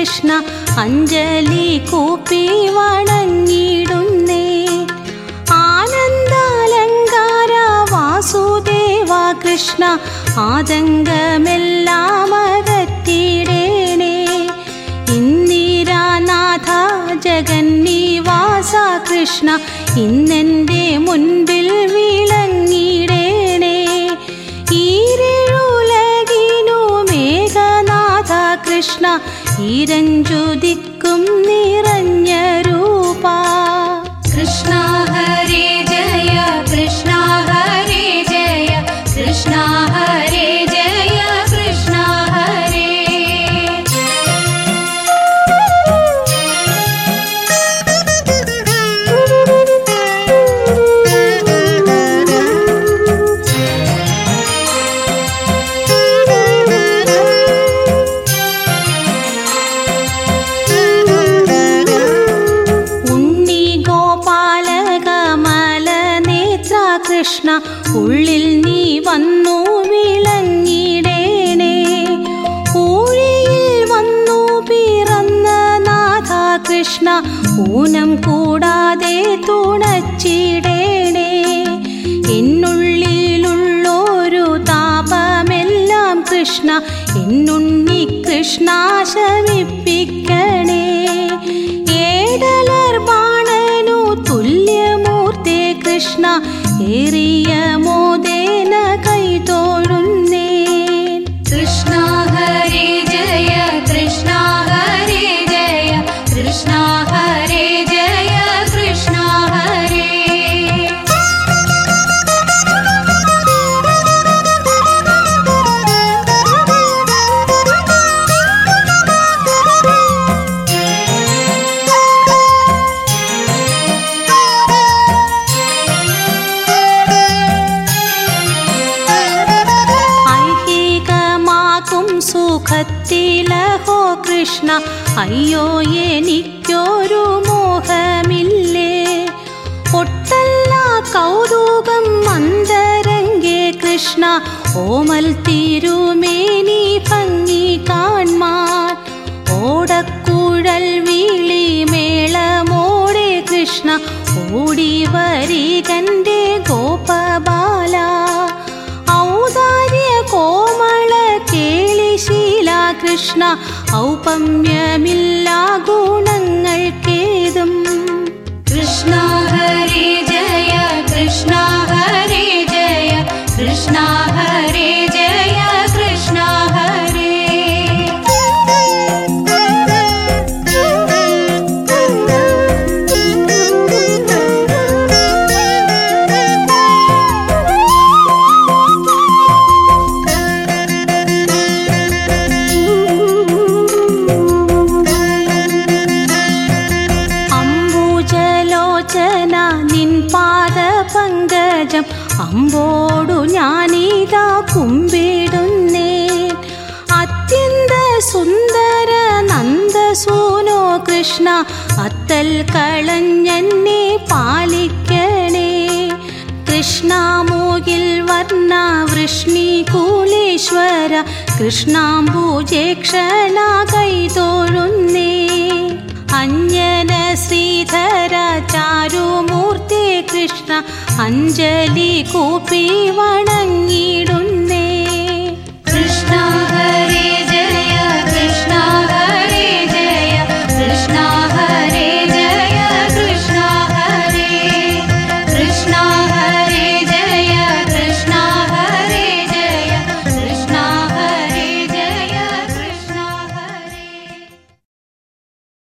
കൃഷ്ണ അഞ്ജലി കൂപ്പി വണങ്ങിടുന്നേ. ആനന്ദാലങ്കാര വാസുദേവ കൃഷ്ണ ആതങ്കമെല്ലാം അകറ്റിടേണേ. ഇന്ദിരാനാഥ ജഗന്നിവാസ കൃഷ്ണ ഇന്നെൻ്റെ മുൻപിൽ വിളങ്ങിടേണേ. ഈരുലകിനു മേഘനാഥ കൃഷ്ണ ഈരഞ്ജുദിക്കും നിറഞ്ഞ രൂപ. കൃഷ്ണ ഹരേ ജയ കൃഷ്ണ ഹരേ ജയ കൃഷ്ണ ഹരേ ജയ കൃഷ്ണ ഹരേ. കൃഷ്ണ ഉള്ളിൽ നീ വന്നു വിളങ്ങിടേണേ. ഊഴിയിൽ വന്നു പിറന്ന നാഥ കൃഷ്ണ ഊനം കൂടാതെ തുണച്ചിടേണേ. എന്നുള്ളിലുള്ളൊരു താപമെല്ലാം കൃഷ്ണ എന്നുണ്ണി കൃഷ്ണ ശമിപ്പിക്കണേ. ഏടലർ ബാണനു തുല്യമൂർത്തേ കൃഷ്ണ ഏറിയ മോദേന കൈതൊഴുന്നേ. കൃഷ്ണ ഹരേ ജയ കൃഷ്ണ ഹരേ ജയ കൃഷ്ണ ഹരേ ജയ കൃഷ്ണ ഹരേ. സുഖത്തിലഹോ കൃഷ്ണ അയ്യോ എനിക്കൊരു മോഹമില്ലേ. ഒട്ടല്ല കൗതുകം മന്ദരംഗേ കൃഷ്ണ ഓമൽ തിരുമേനി ഭംഗി കാൺമാൻ. ഓടക്കുഴൽ വിളി മേളമോടെ കൃഷ്ണ ഓടി വരികന്റെ ഗോപബാല. ഔദാര്യ കോമള കേളിശീല കൃഷ്ണ ഔപമ്യമില്ല ഗുണങ്ങൾക്കേതും. കൃഷ്ണ ഹരേ ജയ കൃഷ്ണ ഹരേ ജയ കൃഷ്ണ ഹരേ ജയ കൃഷ്ണ ഹരേ. പങ്കജം അമ്പോടു ഞാനിതാ കുമ്പിടുന്നേ. അത്യന്ത സുന്ദര നന്ദസൂനോ കൃഷ്ണ അത്തൽ കളഞ്ഞെന്നെ പാലിക്കണേ. കൃഷ്ണമൂകിൽ വർണ്ണ വൃഷ്ണികുലേശ്വര കൃഷ്ണാംബുജേക്ഷണ കൈതൊഴുന്നേ. അഞ്ജന ശ്രീധര ചാരുമൂർത്തി കൃഷ്ണ അഞ്ജലി കൂപ്പി വണങ്ങിടുന്നു.